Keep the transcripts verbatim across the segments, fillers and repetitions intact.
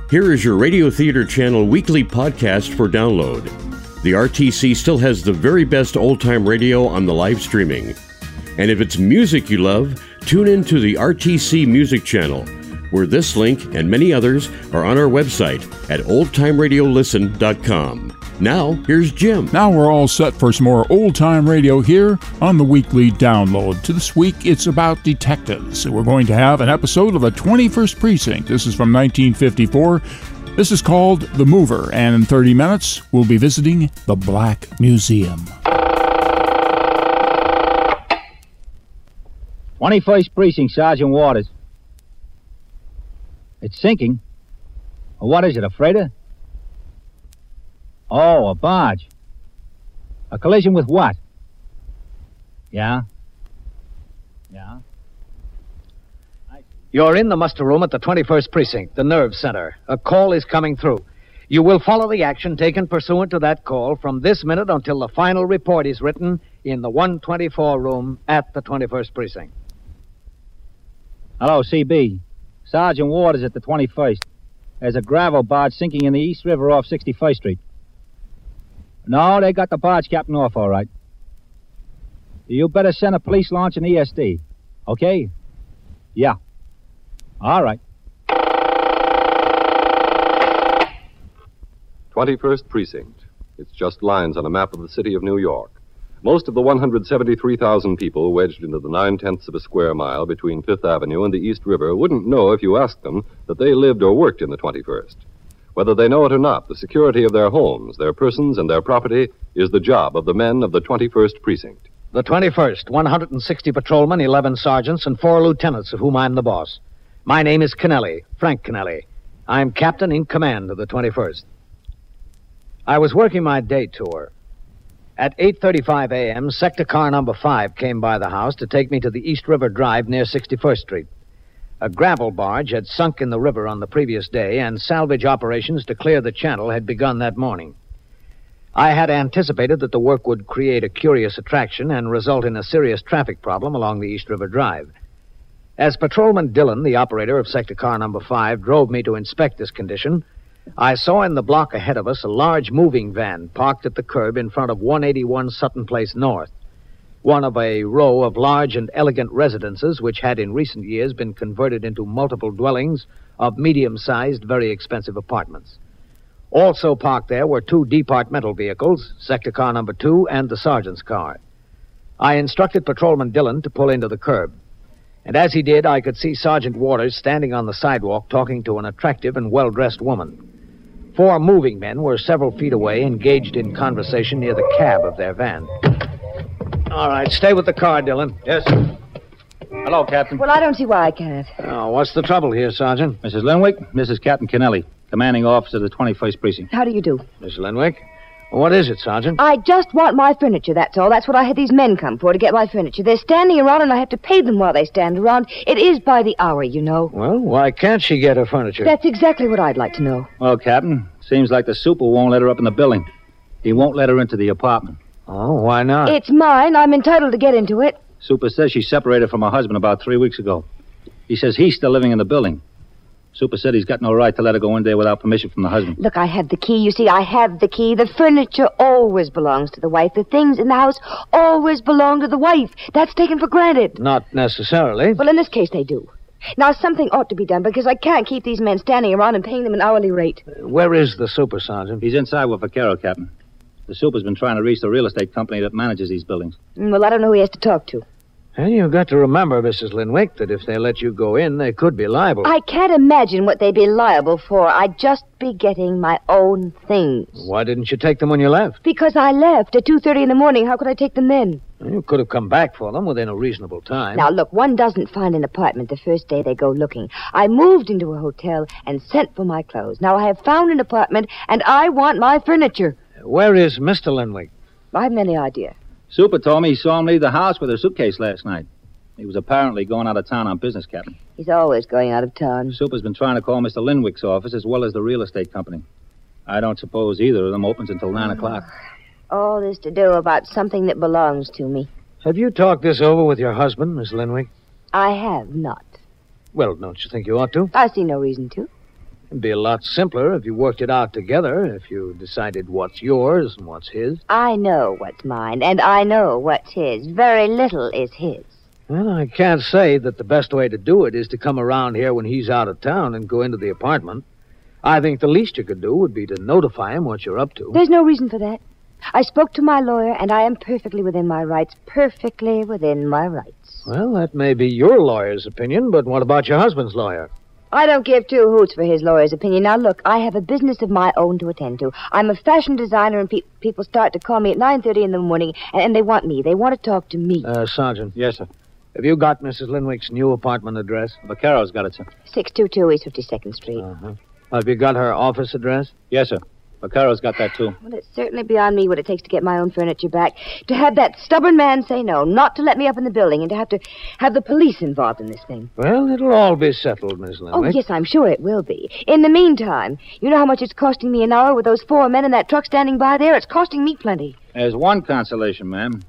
Here is your Radio Theater Channel weekly podcast for download. The R T C still has the very best old-time radio on the live streaming. And if it's music you love, tune in to the R T C Music Channel, where this link and many others are on our website at old time radio listen dot com. Now, here's Jim. Now we're all set for some more old-time radio here on the weekly download. To this week, it's about detectives. We're going to have an episode of the twenty-first Precinct. This is from nineteen fifty-four. This is called The Mover, and in thirty minutes, we'll be visiting the Black Museum. twenty-first Precinct, Sergeant Waters. It's sinking. What is it, a freighter? Oh, a barge. A collision with what? Yeah? Yeah? You're in the muster room at the twenty-first Precinct, the nerve center. A call is coming through. You will follow the action taken pursuant to that call from this minute until the final report is written in the one twenty-four room at the twenty-first Precinct. Hello, C B. Sergeant Waters at the twenty-first. There's a gravel barge sinking in the East River off sixty-first Street. No, they got the barge captain off all right. You better send a police launch and E S D. Okay? Yeah. All right. twenty-first Precinct. It's just lines on a map of the city of New York. Most of the one hundred seventy-three thousand people wedged into the nine-tenths of a square mile between Fifth Avenue and the East River wouldn't know if you asked them that they lived or worked in the twenty-first. Whether they know it or not, the security of their homes, their persons, and their property is the job of the men of the twenty-first Precinct. The twenty-first, one hundred sixty patrolmen, eleven sergeants, and four lieutenants, of whom I'm the boss. My name is Kennelly, Frank Kennelly. I'm captain in command of the twenty-first. I was working my day tour. At eight thirty-five a.m., sector car number five came by the house to take me to the East River Drive near sixty-first Street. A gravel barge had sunk in the river on the previous day, and salvage operations to clear the channel had begun that morning. I had anticipated that the work would create a curious attraction and result in a serious traffic problem along the East River Drive. As Patrolman Dillon, the operator of sector car number five, drove me to inspect this condition, I saw in the block ahead of us a large moving van parked at the curb in front of one eighty-one Sutton Place North, one of a row of large and elegant residences which had in recent years been converted into multiple dwellings of medium-sized, very expensive apartments. Also parked there were two departmental vehicles, sector car number two and the sergeant's car. I instructed Patrolman Dillon to pull into the curb. And as he did, I could see Sergeant Waters standing on the sidewalk talking to an attractive and well-dressed woman. Four moving men were several feet away, engaged in conversation near the cab of their van. All right, stay with the car, Dillon. Yes. Hello, Captain. Well, I don't see why I can't. Oh, what's the trouble here, Sergeant? Missus Linwick, this is Captain Kennelly, commanding officer of the twenty-first Precinct. How do you do? Miss Linwick? What is it, Sergeant? I just want my furniture, that's all. That's what I had these men come for, to get my furniture. They're standing around, and I have to pay them while they stand around. It is by the hour, you know. Well, why can't she get her furniture? That's exactly what I'd like to know. Well, Captain, seems like the super won't let her up in the building. He won't let her into the apartment. Oh, why not? It's mine. I'm entitled to get into it. Super says she separated from her husband about three weeks ago. He says he's still living in the building. Super said he's got no right to let her go in there without permission from the husband. Look, I have the key. You see, I have the key. The furniture always belongs to the wife. The things in the house always belong to the wife. That's taken for granted. Not necessarily. Well, in this case, they do. Now, something ought to be done, because I can't keep these men standing around and paying them an hourly rate. Uh, where is the super, Sergeant? He's inside with Vaquero, Captain. The super's been trying to reach the real estate company that manages these buildings. Mm, Well, I don't know who he has to talk to. And you've got to remember, Missus Linwick, that if they let you go in, they could be liable. I can't imagine what they'd be liable for. I'd just be getting my own things. Why didn't you take them when you left? Because I left at two thirty in the morning. How could I take them then? You could have come back for them within a reasonable time. Now, look, one doesn't find an apartment the first day they go looking. I moved into a hotel and sent for my clothes. Now, I have found an apartment, and I want my furniture. Where is Mister Linwick? I haven't any idea. Super told me he saw him leave the house with her suitcase last night. He was apparently going out of town on business, Captain. He's always going out of town. Super's been trying to call Mister Linwick's office as well as the real estate company. I don't suppose either of them opens until nine o'clock. All this to do about something that belongs to me. Have you talked this over with your husband, Miss Linwick? I have not. Well, don't you think you ought to? I see no reason to. It'd be a lot simpler if you worked it out together, if you decided what's yours and what's his. I know what's mine, and I know what's his. Very little is his. Well, I can't say that the best way to do it is to come around here when he's out of town and go into the apartment. I think the least you could do would be to notify him what you're up to. There's no reason for that. I spoke to my lawyer, and I am perfectly within my rights. Perfectly within my rights. Well, that may be your lawyer's opinion, but what about your husband's lawyer? I don't give two hoots for his lawyer's opinion. Now, look, I have a business of my own to attend to. I'm a fashion designer, and pe- people start to call me at nine thirty in the morning, and, and they want me. They want to talk to me. Uh, Sergeant. Yes, sir. Have you got Missus Linwick's new apartment address? Vaccaro's got it, sir. six two two East fifty-second Street. Uh-huh. Have you got her office address? Yes, sir. Vaccaro's got that, too. Well, it's certainly beyond me what it takes to get my own furniture back. To have that stubborn man say no, not to let me up in the building, and to have to have the police involved in this thing. Well, it'll all be settled, Miss Linwick. Oh, yes, I'm sure it will be. In the meantime, you know how much it's costing me an hour with those four men in that truck standing by there? It's costing me plenty. There's one consolation, ma'am.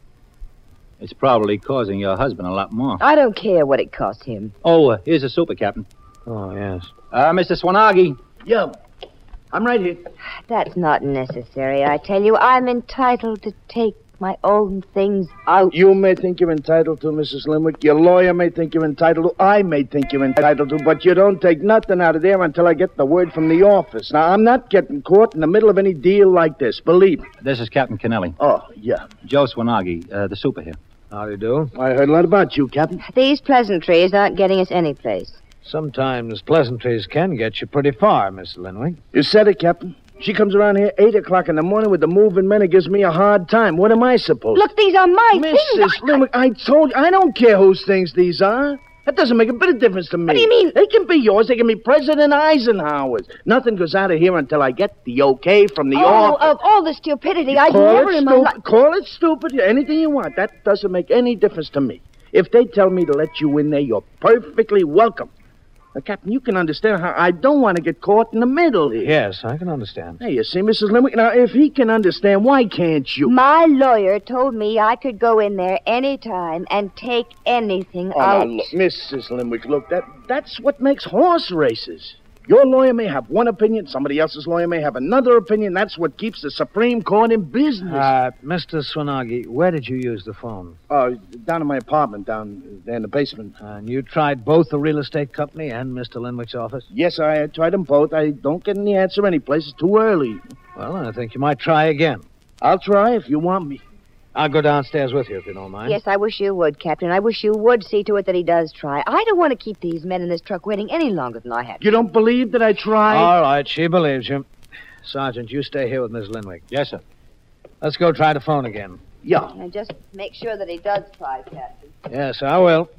It's probably causing your husband a lot more. I don't care what it costs him. Oh, uh, here's a super, Captain. Oh, yes. Uh, Mister Swanagi. Yeah, I'm right here. That's not necessary, I tell you. I'm entitled to take my own things out. You may think you're entitled to, Missus Linwick. Your lawyer may think you're entitled to. I may think you're entitled to. But you don't take nothing out of there until I get the word from the office. Now, I'm not getting caught in the middle of any deal like this. Believe me. This is Captain Kennelly. Oh, yeah. Joe Swanagi, uh, the super here. How do you do? I heard a lot about you, Captain. These pleasantries aren't getting us any place. Sometimes pleasantries can get you pretty far, Miss Linwick. You said it, Captain. She comes around here eight o'clock in the morning with the moving men and gives me a hard time. What am I supposed Look, these are my Missus things. Linwick, I told you, I don't care whose things these are. That doesn't make a bit of difference to me. What do you mean? They can be yours. They can be President Eisenhower's. Nothing goes out of here until I get the okay from the Oh, office. of all the stupidity I've Call never it in my stupid. life. Call it stupid. Anything you want. That doesn't make any difference to me. If they tell me to let you in there, you're perfectly welcome. Now, Captain, you can understand how I don't want to get caught in the middle here. Yes, I can understand. Hey, you see, Missus Linwick, now, if he can understand, why can't you? My lawyer told me I could go in there any time and take anything Oh, out. now, look, Missus Linwick, look, that, that's what makes horse races. Your lawyer may have one opinion, somebody else's lawyer may have another opinion. That's what keeps the Supreme Court in business. Uh, Mister Swanagi, where did you use the phone? Uh, down in my apartment, down there in the basement. And you tried both the real estate company and Mister Linwick's office? Yes, I tried them both. I don't get any answer anyplace. It's too early. Well, I think you might try again. I'll try if you want me. I'll go downstairs with you if you don't mind. Yes, I wish you would, Captain. I wish you would see to it that he does try. I don't want to keep these men in this truck waiting any longer than I have. You don't believe that I tried? All right, she believes you. Sergeant, you stay here with Miss Linwick. Yes, sir. Let's go try the phone again. Yeah. Now, just make sure that he does try, Captain. Yes, I will.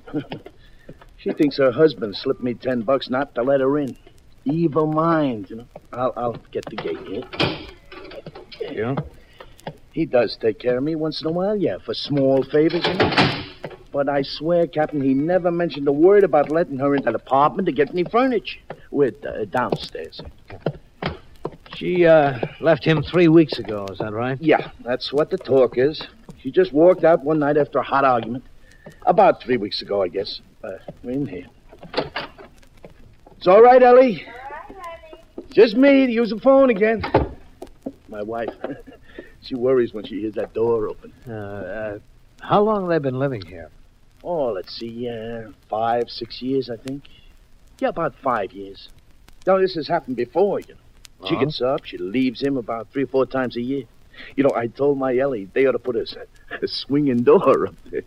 She thinks her husband slipped me ten bucks not to let her in. Evil mind, you know. I'll, I'll get the gate here. You? He does take care of me once in a while, yeah, for small favors, you know. But I swear, Captain, he never mentioned a word about letting her into the apartment to get any furniture. We're uh, downstairs. She, uh, left him three weeks ago, is that right? Yeah, that's what the talk is. She just walked out one night after a hot argument. About three weeks ago, I guess. Uh, we're in here. It's all right, Ellie. Just me to use the phone again. My wife. She worries when she hears that door open. Uh, uh, how long have they been living here? Oh, let's see, uh, five, six years, I think. Yeah, about five years. Now, this has happened before, you know. She Oh? gets up, she leaves him about three or four times a year. You know, I told my Ellie they ought to put a, a swinging door up there.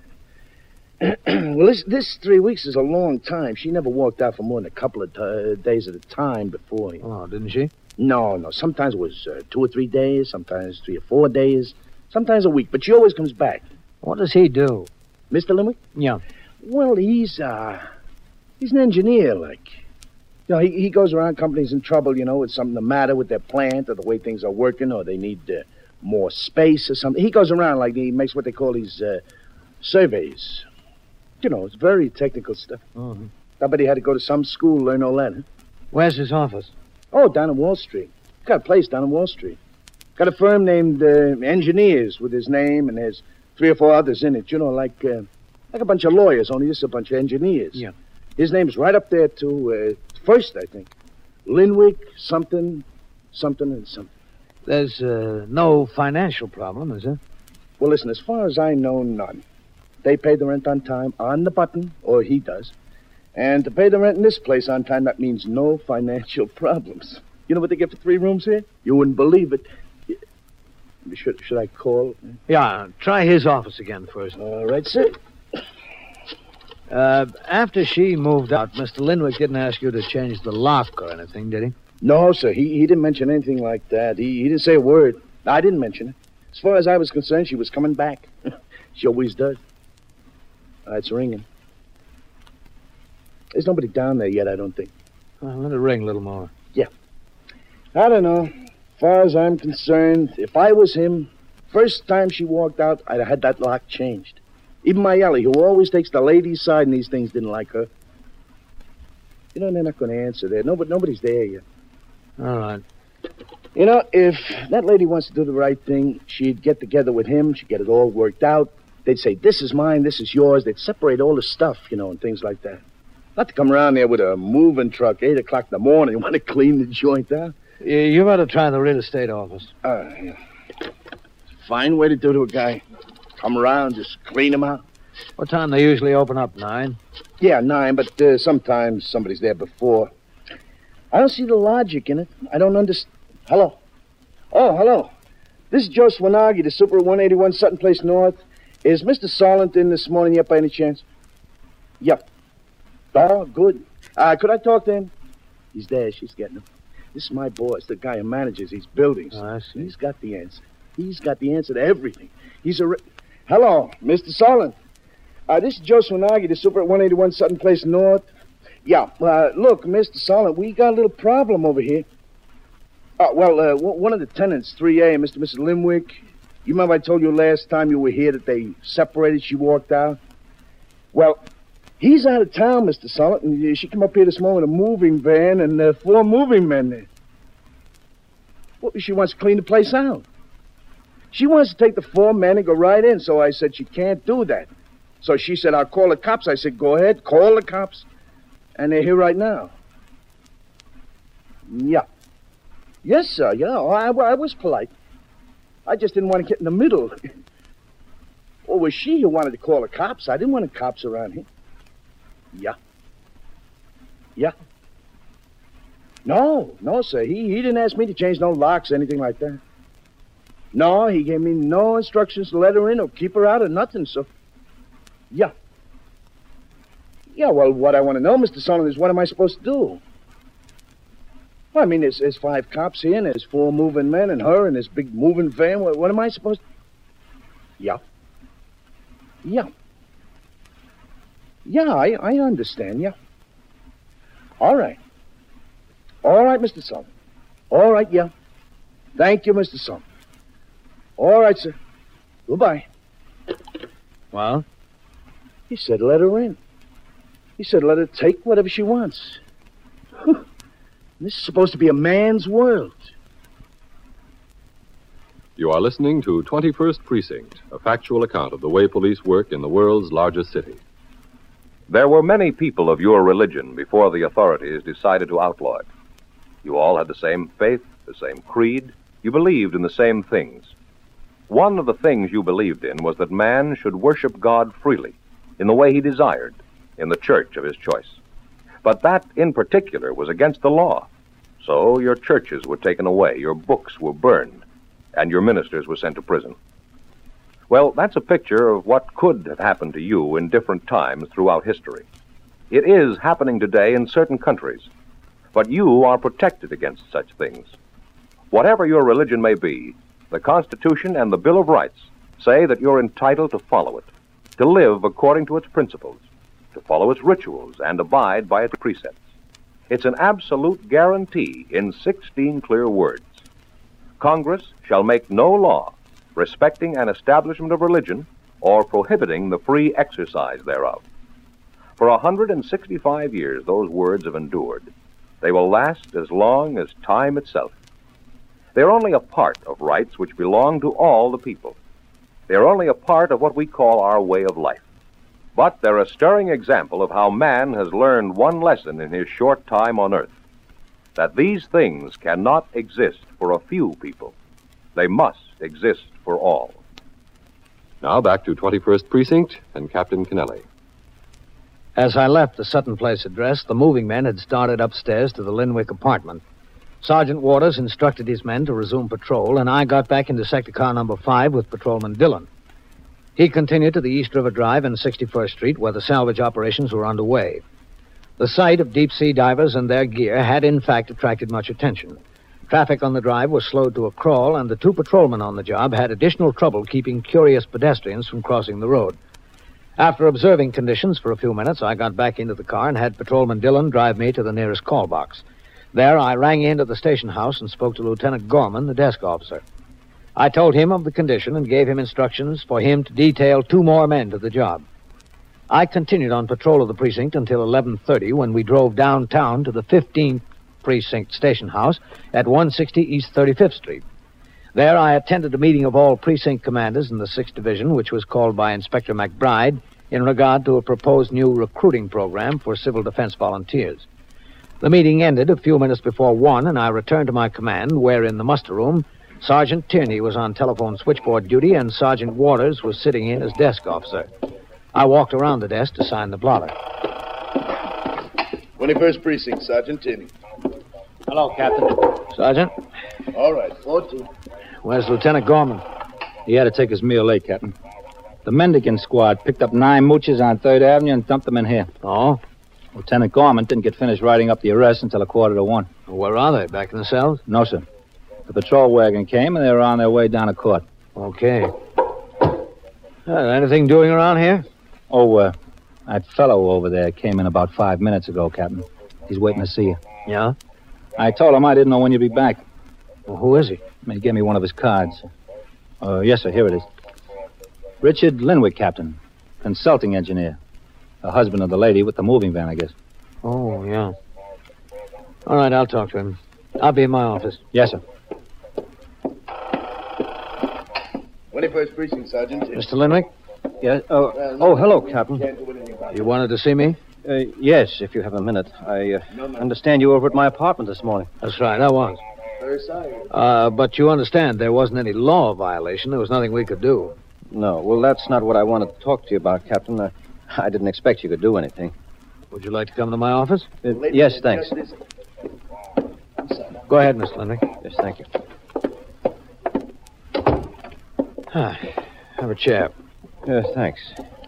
Mm-hmm. Well, this, this three weeks is a long time. She never walked out for more than a couple of uh, days at a time before. You know. Oh, didn't she? No, no. Sometimes it was uh, two or three days, sometimes three or four days, sometimes a week. But she always comes back. What does he do? Mister Linwick? Yeah. Well, he's, uh, he's an engineer, like. You know, he, he goes around companies in trouble, you know, with something the matter with their plant or the way things are working or they need uh, more space or something. He goes around like he makes what they call these uh, surveys. You know, it's very technical stuff. Mm-hmm. I bet he had to go to some school to learn all that, huh? Where's his office? Oh, down in Wall Street. Got a place down in Wall Street. Got a firm named uh, Engineers with his name, and there's three or four others in it. You know, like uh, like a bunch of lawyers, only this is a bunch of engineers. Yeah. His name's right up there to uh, first, I think. Linwick, something, something, and something. There's uh, no financial problem, is there? Well, listen, as far as I know, none. They pay the rent on time, on the button, or he does. And to pay the rent in this place on time, that means no financial problems. You know what they get for three rooms here? You wouldn't believe it. Should, should I call? Yeah, try his office again first. All right, sir. Uh, after she moved out, Mister Linwick didn't ask you to change the lock or anything, did he? No, sir. He, he didn't mention anything like that. He, he didn't say a word. I didn't mention it. As far as I was concerned, she was coming back. She always does. Uh, it's ringing. There's nobody down there yet, I don't think. Well, let it ring a little more. Yeah. I don't know. As far as I'm concerned, if I was him, first time she walked out, I'd have had that lock changed. Even my Ellie, who always takes the lady's side in these things, didn't like her. You know, they're not going to answer there. Nobody, nobody's there yet. All right. You know, if that lady wants to do the right thing, she'd get together with him. She'd get it all worked out. They'd say, this is mine, this is yours. They'd separate all the stuff, you know, and things like that. Not to come around there with a moving truck, eight o'clock in the morning, and want to clean the joint out. Yeah, you ought to try the real estate office. Uh, yeah. Fine way to do to a guy. Come around, just clean him out. What time they usually open up, nine? Yeah, nine, but uh, sometimes somebody's there before. I don't see the logic in it. I don't understand. Hello? Oh, hello. This is Joe Swanagi, the super at one eighty-one Sutton Place North. Is Mister Solent in this morning yet by any chance? Yep. Oh, good. Uh, could I talk to him? He's there. She's getting him. This is my boss, the guy who manages these buildings. Oh, I see. He's got the answer. He's got the answer to everything. He's a... Re- Hello, Mister Solent. Uh, this is Joe Swanagi, the super at one eighty-one Sutton Place North. Yeah, uh, look, Mister Solent, we got a little problem over here. Uh, well, uh, w- one of the tenants, three A, Mister and Missus Linwick, you remember I told you last time you were here that they separated, she walked out? Well, he's out of town, Mister Solent, and uh, she came up here this morning with a moving van and uh, four moving men there. Well, she wants to clean the place out. She wants to take the four men and go right in, so I said she can't do that. So she said, I'll call the cops. I said, go ahead, call the cops. And they're here right now. Yeah. Yes, sir, yeah, I, I was polite. I just didn't want to get in the middle. Or was she who wanted to call the cops? I didn't want the cops around here. Yeah. Yeah. No, no, sir. He, he didn't ask me to change no locks or anything like that. No, he gave me no instructions to let her in or keep her out or nothing, so... Yeah. Yeah, well, what I want to know, Mister Solomon, is what am I supposed to do? Well, I mean, there's, there's five cops here, and there's four moving men, and her, and this big moving van. What, what am I supposed to... Yeah. Yeah. Yeah, I, I understand, yeah. All right. All right, Mister Solomon. All right, yeah. Thank you, Mister Solomon. All right, sir. Goodbye. Well? He said let her in. He said let her take whatever she wants. This is supposed to be a man's world. You are listening to twenty-first Precinct, a factual account of the way police work in the world's largest city. There were many people of your religion before the authorities decided to outlaw it. You all had the same faith, the same creed. You believed in the same things. One of the things you believed in was that man should worship God freely, in the way he desired, in the church of his choice. But that, in particular, was against the law. So your churches were taken away, your books were burned, and your ministers were sent to prison. Well, that's a picture of what could have happened to you in different times throughout history. It is happening today in certain countries, but you are protected against such things. Whatever your religion may be, the Constitution and the Bill of Rights say that you're entitled to follow it, to live according to its principles, to follow its rituals, and abide by its precepts. It's an absolute guarantee in sixteen clear words. Congress shall make no law respecting an establishment of religion or prohibiting the free exercise thereof. For one hundred sixty-five years, those words have endured. They will last as long as time itself. They're only a part of rights which belong to all the people. They're only a part of what we call our way of life. But they're a stirring example of how man has learned one lesson in his short time on earth. that these things cannot exist for a few people. They must exist for all. Now back to twenty-first Precinct and Captain Kennelly. As I left the Sutton Place address, the moving men had started upstairs to the Linwick apartment. Sergeant Waters instructed his men to resume patrol, and I got back into sector car number five with Patrolman Dillon. He continued to the East River Drive and sixty-first Street, where the salvage operations were underway. The sight of deep-sea divers and their gear had, in fact, attracted much attention. Traffic on the drive was slowed to a crawl, and the two patrolmen on the job had additional trouble keeping curious pedestrians from crossing the road. After observing conditions for a few minutes, I got back into the car and had Patrolman Dillon drive me to the nearest call box. There, I rang into the station house and spoke to Lieutenant Gorman, the desk officer. I told him of the condition and gave him instructions for him to detail two more men to the job. I continued on patrol of the precinct until eleven thirty, when we drove downtown to the fifteenth Precinct Station House at one sixty East thirty-fifth Street. There, I attended a meeting of all precinct commanders in the sixth Division, which was called by Inspector McBride in regard to a proposed new recruiting program for civil defense volunteers. The meeting ended a few minutes before one, and I returned to my command, where in the muster room, Sergeant Tierney was on telephone switchboard duty, and Sergeant Waters was sitting in as desk officer. I walked around the desk to sign the blotter. twenty-first Precinct, Sergeant Tierney. Hello, Captain. Sergeant? All right, fourteen. Where's Lieutenant Gorman? He had to take his meal late, Captain. The Mendigan squad picked up nine mooches on third Avenue and dumped them in here. Oh? Lieutenant Gorman didn't get finished writing up the arrest until a quarter to one. Where are they? Back in the cells? No, sir. The patrol wagon came, and they were on their way down to court. Okay. Uh, anything doing around here? Oh, uh, that fellow over there came in about five minutes ago, Captain. He's waiting to see you. Yeah? I told him I didn't know when you'd be back. Well, who is he? He gave me one of his cards. Uh, yes, sir, here it is. Richard Linwick, Captain. Consulting engineer. The husband of the lady with the moving van, I guess. Oh, yeah. All right, I'll talk to him. I'll be in my office. Yes, sir. twenty-first Precinct, Sergeant. Mister Linwick? Yes. Oh, oh, hello, Captain. You wanted to see me? Uh, yes, if you have a minute. I uh, understand you were over at my apartment this morning. That's right, I was. Very sorry. Uh, but you understand there wasn't any law violation. There was nothing we could do. No, well, that's not what I wanted to talk to you about, Captain. Uh, I didn't expect you could do anything. Would you like to come to my office? Uh, yes, thanks. Go ahead, Mister Linwick. Yes, thank you. Ah, have a chair. Uh, thanks.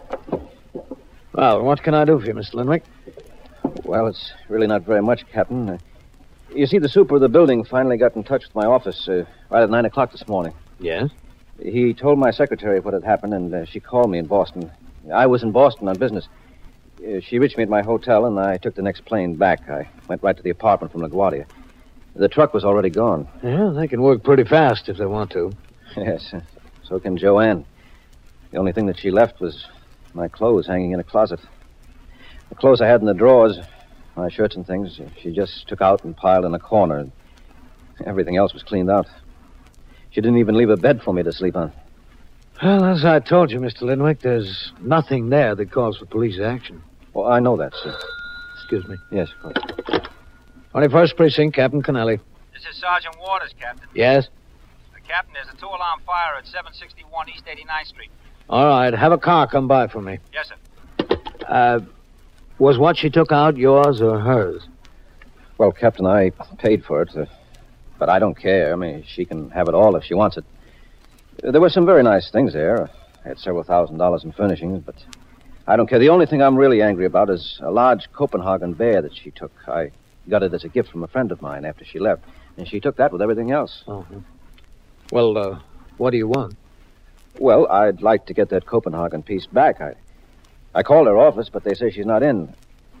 Well, what can I do for you, Mister Linwick? Well, it's really not very much, Captain. Uh, you see, the super of the building finally got in touch with my office uh, right at nine o'clock this morning. Yes? He told my secretary what had happened, and uh, she called me in Boston. I was in Boston on business. Uh, she reached me at my hotel, and I took the next plane back. I went right to the apartment from LaGuardia. The truck was already gone. Yeah, they can work pretty fast if they want to. Yes, uh, so can Joanne. The only thing that she left was my clothes hanging in a closet. The clothes I had in the drawers, my shirts and things, she just took out and piled in a corner. Everything else was cleaned out. She didn't even leave a bed for me to sleep on. Well, as I told you, Mister Linwick, there's nothing there that calls for police action. Well, I know that, sir. Excuse me. Yes, of course. twenty-first Precinct, Captain Kennelly. This is Sergeant Waters, Captain. Yes? Uh, Captain, there's a two-alarm fire at seven sixty-one East eighty-ninth Street. All right, have a car come by for me. Yes, sir. Uh, was what she took out yours or hers? Well, Captain, I paid for it, uh, but I don't care. I mean, she can have it all if she wants it. Uh, there were some very nice things there. I had several thousand dollars in furnishings, but I don't care. The only thing I'm really angry about is a large Copenhagen bear that she took. I got it as a gift from a friend of mine after she left, and she took that with everything else. Uh-huh. Well, uh, what do you want? Well, I'd like to get that Copenhagen piece back. I I called her office, but they say she's not in.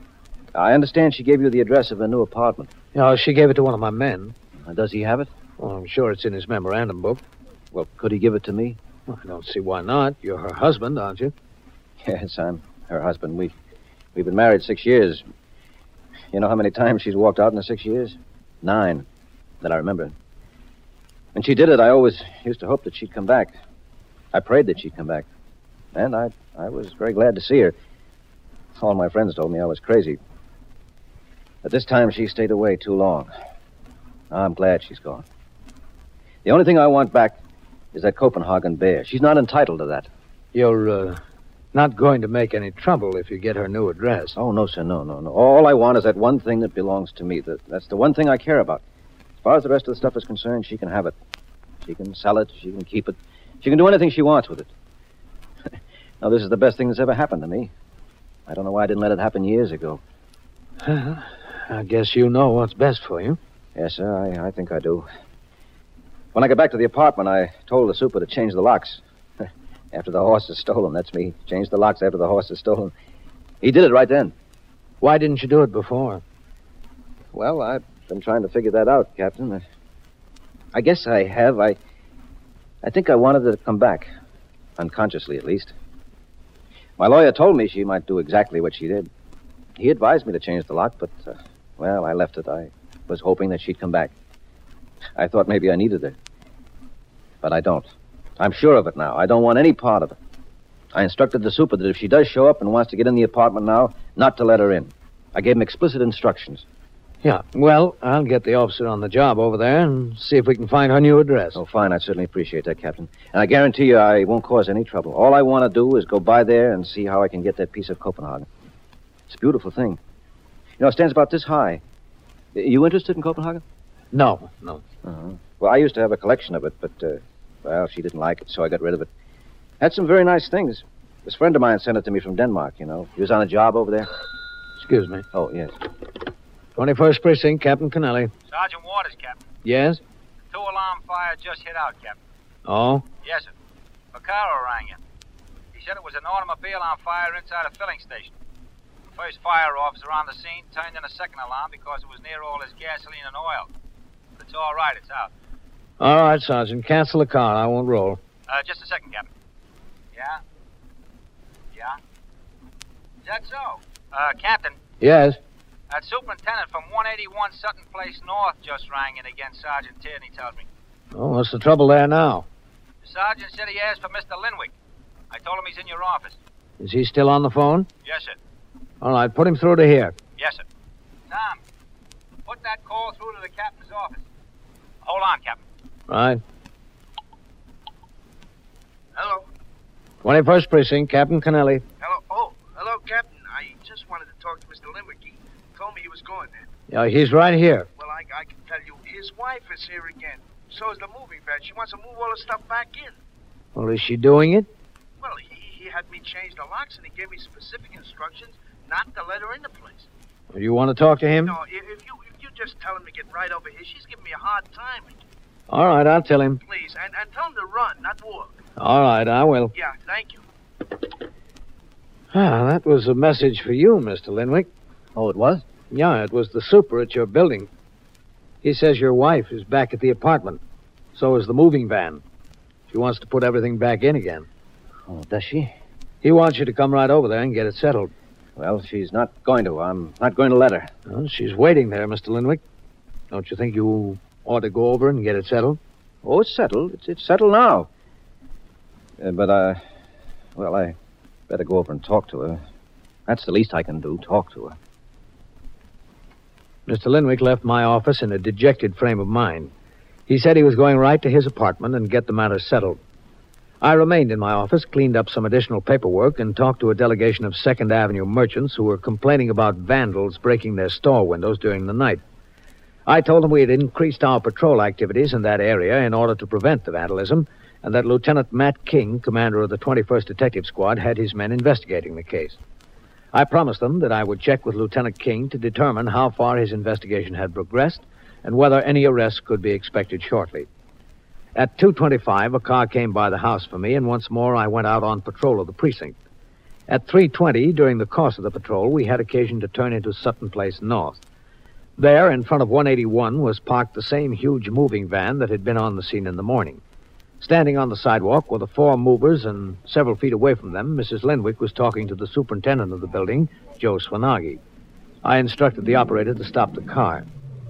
I understand she gave you the address of her new apartment. Yeah, she gave it to one of my men. Uh, does he have it? Well, I'm sure it's in his memorandum book. Well, could he give it to me? Well, I don't see why not. You're her husband, aren't you? Yes, I'm her husband. We, we've been married six years. You know how many times she's walked out in the six years? Nine, that I remember. When she did it, I always used to hope that she'd come back. I prayed that she'd come back. And I I was very glad to see her. All my friends told me I was crazy. But this time she stayed away too long. I'm glad she's gone. The only thing I want back is that Copenhagen bear. She's not entitled to that. You're uh, not going to make any trouble if you get her new address. Oh, no, sir, no, no, no. All I want is that one thing that belongs to me. That, that's the one thing I care about. As far as the rest of the stuff is concerned, she can have it. She can sell it. She can keep it. She can do anything she wants with it. Now, this is the best thing that's ever happened to me. I don't know why I didn't let it happen years ago. I guess you know what's best for you. Yes, sir, I, I think I do. When I got back to the apartment, I told the super to change the locks. After the horse is stolen, that's me. Change the locks after the horse is stolen. He did it right then. Why didn't you do it before? Well, I've been trying to figure that out, Captain. I guess I have. I I think I wanted her to come back. Unconsciously, at least. My lawyer told me she might do exactly what she did. He advised me to change the lock, but, uh, well, I left it. I was hoping that she'd come back. I thought maybe I needed her. But I don't. I'm sure of it now. I don't want any part of it. I instructed the super that if she does show up and wants to get in the apartment now, not to let her in. I gave him explicit instructions. Yeah, well, I'll get the officer on the job over there and see if we can find her new address. Oh, fine. I'd certainly appreciate that, Captain. And I guarantee you I won't cause any trouble. All I want to do is go by there and see how I can get that piece of Copenhagen. It's a beautiful thing. You know, it stands about this high. You interested in Copenhagen? No, no. Uh-huh. Well, I used to have a collection of it, but, uh, well, she didn't like it, so I got rid of it. Had some very nice things. This friend of mine sent it to me from Denmark, you know. He was on a job over there. Excuse me. Oh, yes. twenty-first Precinct, Captain Kennelly. Sergeant Waters, Captain. Yes? Two-alarm fire just hit out, Captain. Oh? Yes, sir. Vaccaro rang in. He said it was an automobile on fire inside a filling station. The first fire officer on the scene turned in a second alarm because it was near all his gasoline and oil. But it's all right. It's out. All right, Sergeant. Cancel the car. I won't roll. Uh, just a second, Captain. Yeah? Yeah? Is that so? Uh, Captain. Yes? That superintendent from one eighty-one Sutton Place North just rang in again, Sergeant Tierney tells me. Oh, what's the trouble there now? The sergeant said he asked for Mister Linwick. I told him he's in your office. Is he still on the phone? Yes, sir. All right, put him through to here. Yes, sir. Tom, put that call through to the captain's office. Hold on, Captain. Right. Hello. twenty-first Precinct, Captain Kennelly. Hello. Oh, hello, Captain. I just wanted to talk to Mister Linwick. He told me he was going there. Yeah, he's right here. Well, I, I can tell you, his wife is here again. So is the moving van. She wants to move all the stuff back in. Well, is she doing it? Well, he, he had me change the locks, and he gave me specific instructions not to let her in the place. Well, you want to talk to him? No, if, if you if you just tell him to get right over here, she's giving me a hard time. All right, I'll tell him. Please, and, and tell him to run, not walk. All right, I will. Yeah, thank you. Ah, that was a message for you, Mister Linwick. Oh, it was? Yeah, it was the super at your building. He says your wife is back at the apartment. So is the moving van. She wants to put everything back in again. Oh, does she? He wants you to come right over there and get it settled. Well, she's not going to. I'm not going to let her. Well, she's waiting there, Mister Linwick. Don't you think you ought to go over and get it settled? Oh, it's settled. It's, it's settled now. Uh, but, uh, well, I better go over and talk to her. That's the least I can do, talk to her. Mister Linwick left my office in a dejected frame of mind. He said he was going right to his apartment and get the matter settled. I remained in my office, cleaned up some additional paperwork, and talked to a delegation of Second Avenue merchants who were complaining about vandals breaking their store windows during the night. I told them we had increased our patrol activities in that area in order to prevent the vandalism, and that Lieutenant Matt King, commander of the twenty-first Detective Squad, had his men investigating the case. I promised them that I would check with Lieutenant King to determine how far his investigation had progressed and whether any arrests could be expected shortly. At two twenty-five, a car came by the house for me, and once more I went out on patrol of the precinct. At three twenty, during the course of the patrol, we had occasion to turn into Sutton Place North. There, in front of one eighty-one, was parked the same huge moving van that had been on the scene in the morning. Standing on the sidewalk were the four movers, and several feet away from them, Missus Linwick was talking to the superintendent of the building, Joe Swanagi. I instructed the operator to stop the car.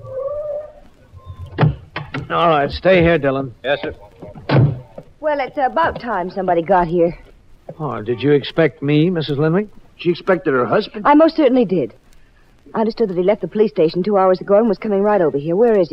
All right, stay here, Dillon. Yes, sir. Well, it's about time somebody got here. Oh, did you expect me, Missus Linwick? She expected her husband? I most certainly did. I understood that he left the police station two hours ago and was coming right over here. Where is he?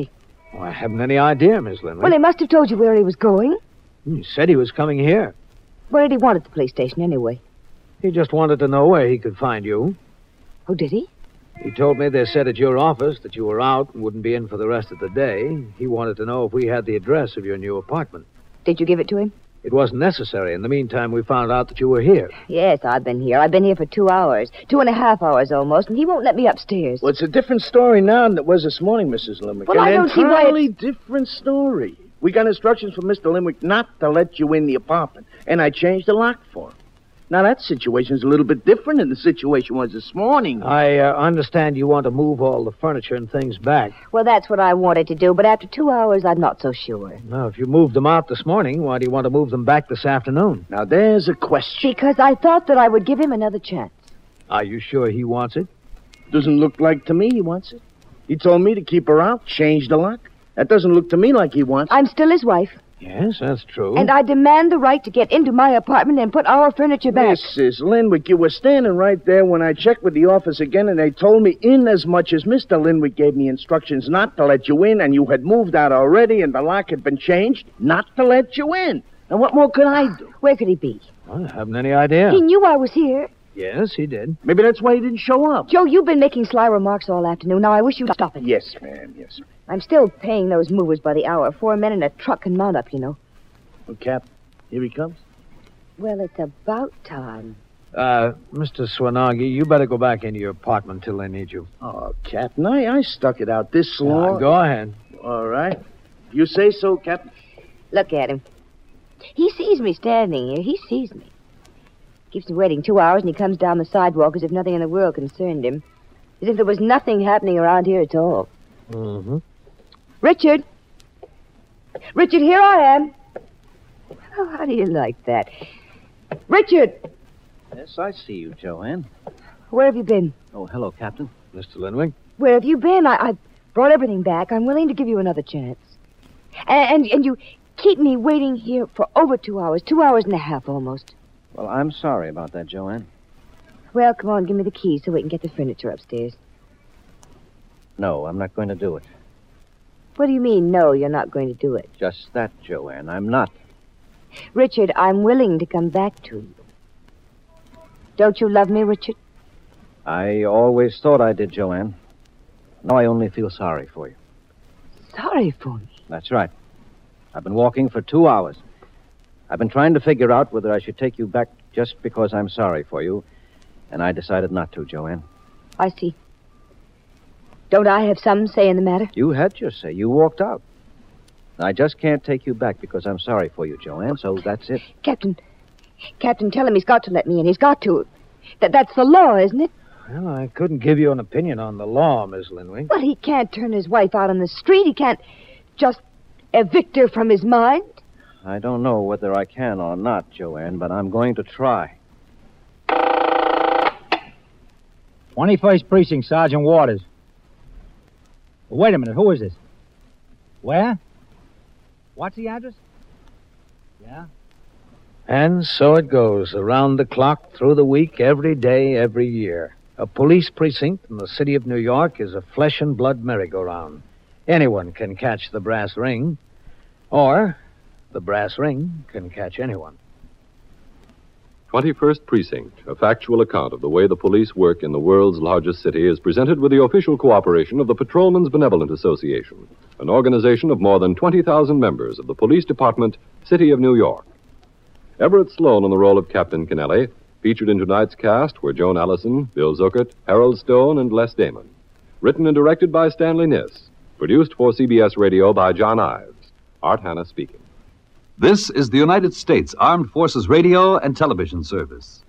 Well, I haven't any idea, Miss Linley. Well, he must have told you where he was going. He said he was coming here. Where did he want at the police station, anyway? He just wanted to know where he could find you. Oh, did he? He told me they said at your office that you were out and wouldn't be in for the rest of the day. He wanted to know if we had the address of your new apartment. Did you give it to him? It wasn't necessary. In the meantime, we found out that you were here. Yes, I've been here. I've been here for two hours. Two and a half hours almost, and he won't let me upstairs. Well, it's a different story now than it was this morning, Missus Limwick. Well, An I don't see why entirely it's... different story. We got instructions from Mister Limwick not to let you in the apartment, and I changed the lock for him. Now, that situation's a little bit different than the situation was this morning. I uh, understand you want to move all the furniture and things back. Well, that's what I wanted to do, but after two hours, I'm not so sure. Now, if you moved them out this morning, why do you want to move them back this afternoon? Now, there's a question. Because I thought that I would give him another chance. Are you sure he wants it? Doesn't look like to me he wants it. He told me to keep her out, change the lock. That doesn't look to me like he wants it. I'm still his wife. Yes, that's true. And I demand the right to get into my apartment and put our furniture back. Missus Linwick, you were standing right there when I checked with the office again, and they told me in as much as Mister Linwick gave me instructions not to let you in, and you had moved out already, and the lock had been changed, not to let you in. Now, what more could I do? Where could he be? Well, I haven't any idea. He knew I was here. Yes, he did. Maybe that's why he didn't show up. Joe, you've been making sly remarks all afternoon. Now, I wish you'd stop it. Yes, ma'am, yes, ma'am. I'm still paying those movers by the hour. Four men in a truck can mount up, you know. Well, Cap, here he comes. Well, it's about time. Uh, Mister Swanagi, you better go back into your apartment till they need you. Oh, Captain, I, I stuck it out this long. Uh, go ahead. All right. You say so, Captain. Look at him. He sees me standing here. He sees me. Keeps me waiting two hours, and he comes down the sidewalk as if nothing in the world concerned him. As if there was nothing happening around here at all. Mm-hmm. Richard! Richard, here I am. Oh, how do you like that? Richard! Yes, I see you, Joanne. Where have you been? Oh, hello, Captain. Mister Linwick? Where have you been? I, I brought everything back. I'm willing to give you another chance. And, and, and you keep me waiting here for over two hours. Two hours and a half, almost. Well, I'm sorry about that, Joanne. Well, come on, give me the keys so we can get the furniture upstairs. No, I'm not going to do it. What do you mean, no, you're not going to do it? Just that, Joanne. I'm not. Richard, I'm willing to come back to you. Don't you love me, Richard? I always thought I did, Joanne. Now I only feel sorry for you. Sorry for me? That's right. I've been walking for two hours. I've been trying to figure out whether I should take you back just because I'm sorry for you, and I decided not to, Joanne. I see. Don't I have some say in the matter? You had your say. You walked out. I just can't take you back because I'm sorry for you, Joanne, so that's it. Captain, Captain, tell him he's got to let me in. He's got to. That That's the law, isn't it? Well, I couldn't give you an opinion on the law, Miss Linwick. Well, he can't turn his wife out on the street. He can't just evict her from his mind. I don't know whether I can or not, Joanne, but I'm going to try. twenty-first Precinct, Sergeant Waters. Well, wait a minute, who is this? Where? What's the address? Yeah? And so it goes, around the clock, through the week, every day, every year. A police precinct in the city of New York is a flesh and blood merry-go-round. Anyone can catch the brass ring, or the brass ring can catch anyone. twenty-first Precinct, a factual account of the way the police work in the world's largest city, is presented with the official cooperation of the Patrolmen's Benevolent Association, an organization of more than twenty thousand members of the Police Department, City of New York. Everett Sloan in the role of Captain Kennelly. Featured in tonight's cast were Joan Allison, Bill Zuckert, Harold Stone, and Les Damon. Written and directed by Stanley Niss. Produced for C B S Radio by John Ives. Art Hanna speaking. This is the United States Armed Forces Radio and Television Service.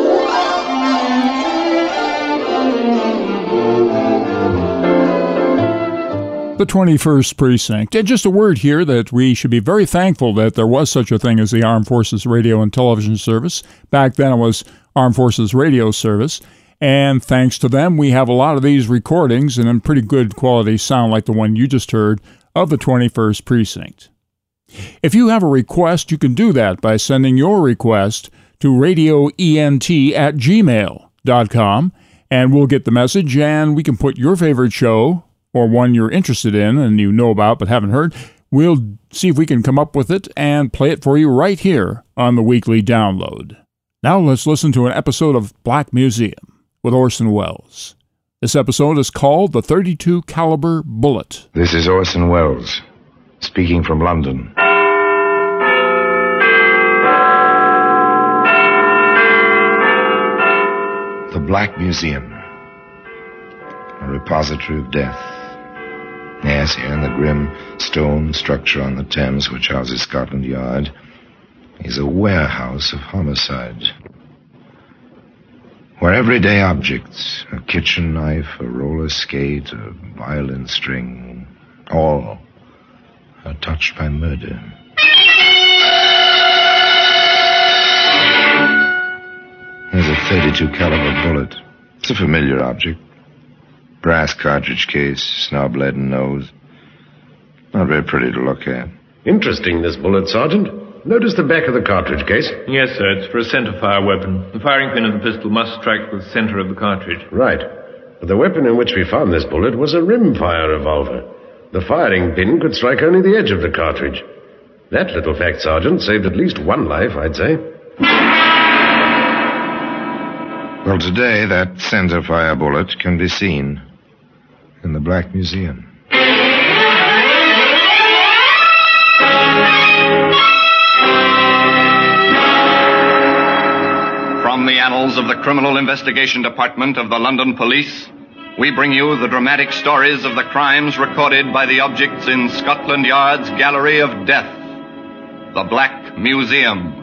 The twenty-first Precinct. And just a word here that we should be very thankful that there was such a thing as the Armed Forces Radio and Television Service. Back then it was Armed Forces Radio Service. And thanks to them, we have a lot of these recordings and in pretty good quality sound like the one you just heard of the twenty-first Precinct. If you have a request, you can do that by sending your request to radioent at gmail dot com, and we'll get the message and we can put your favorite show or one you're interested in and you know about but haven't heard, we'll see if we can come up with it and play it for you right here on the Weekly Download. Now let's listen to an episode of Black Museum with Orson Welles. This episode is called The thirty-two caliber Bullet. This is Orson Welles, speaking from London. The Black Museum, a repository of death. Yes, here in the grim stone structure on the Thames which houses Scotland Yard is a warehouse of homicide, where everyday objects, a kitchen knife, a roller skate, a violin string, all are touched by murder. There's a thirty-two caliber bullet. It's a familiar object. Brass cartridge case, snub-leaden nose. Not very pretty to look at. Interesting, this bullet, Sergeant. Notice the back of the cartridge case? Yes, sir. It's for a center-fire weapon. The firing pin of the pistol must strike the center of the cartridge. Right. But the weapon in which we found this bullet was a rimfire revolver. The firing pin could strike only the edge of the cartridge. That little fact, Sergeant, saved at least one life, I'd say. Well, today, that center-fire bullet can be seen in the Black Museum. From the annals of the Criminal Investigation Department of the London Police, we bring you the dramatic stories of the crimes recorded by the objects in Scotland Yard's Gallery of Death, the Black Museum.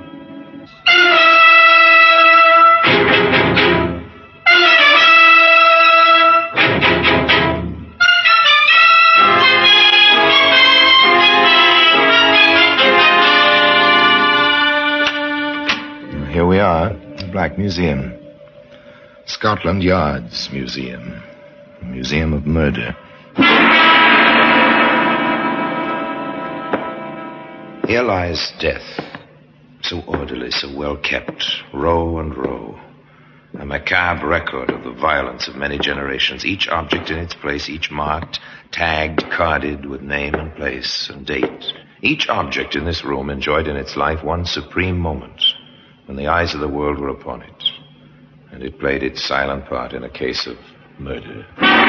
Here we are, the Black Museum. Scotland Yard's museum. A museum of murder. Here lies death. So orderly, so well kept. Row and row. A macabre record of the violence of many generations. Each object in its place, each marked, tagged, carded with name and place and date. Each object in this room enjoyed in its life one supreme moment, when the eyes of the world were upon it, and it played its silent part in a case of murder.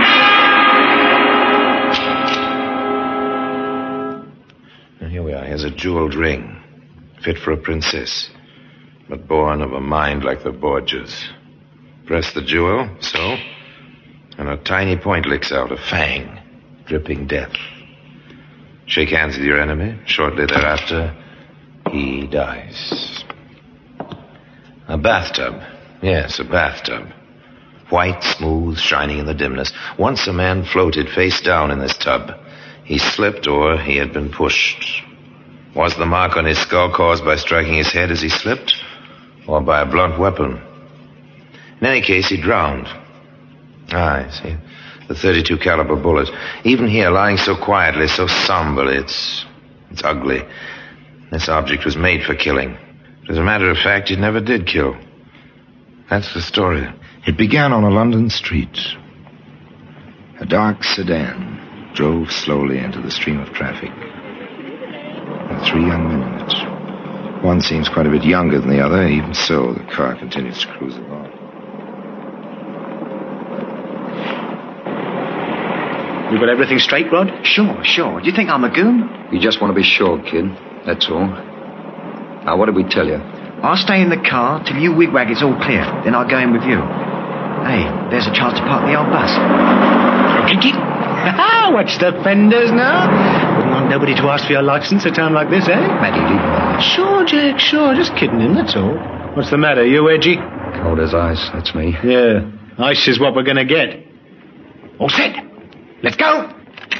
And here we are. Here's a jeweled ring, fit for a princess, but born of a mind like the Borgias. Press the jewel, so, and a tiny point licks out, a fang, dripping death. Shake hands with your enemy. Shortly thereafter, he dies. A bathtub. Yes, a bathtub. White, smooth, shining in the dimness. Once a man floated face down in this tub. He slipped or he had been pushed. Was the mark on his skull caused by striking his head as he slipped, or by a blunt weapon? In any case, he drowned. Ah, I see. The thirty-two caliber bullet. Even here, lying so quietly, so somber, it's... it's ugly. This object was made for killing. As a matter of fact, it never did kill. That's the story. It began on a London street. A dark sedan drove slowly into the stream of traffic. There were three young men in it. One seems quite a bit younger than the other. Even so, the car continues to cruise along. You got everything straight, Rod? Sure, sure. Do you think I'm a goon? You just want to be sure, kid. That's all. Now, what did we tell you? I'll stay in the car till you wigwag it's all clear. Then I'll go in with you. Hey, there's a chance to park the old bus. Kiki. Watch the fenders now. Wouldn't want nobody to ask for your license at a time like this, eh? Matty, leave me. Sure, Jack, sure. Just kidding him, that's all. What's the matter? You edgy? Cold as ice, that's me. Yeah, ice is what we're going to get. All set. Let's go.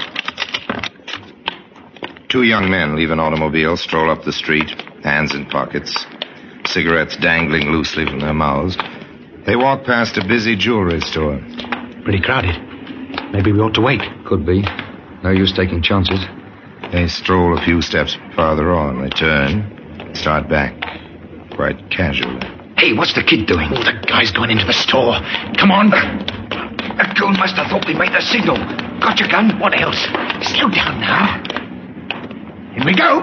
Two young men leave an automobile, stroll up the street, hands in pockets, cigarettes dangling loosely from their mouths. They walk past a busy jewelry store. Pretty crowded. Maybe we ought to wait. Could be. No use taking chances. They stroll a few steps farther on. They turn, start back, quite casually. Hey, what's the kid doing? Oh, the guy's gone into the store. Come on. That goon must have thought we made the signal. Got your gun? What else? Slow down now. Here we go.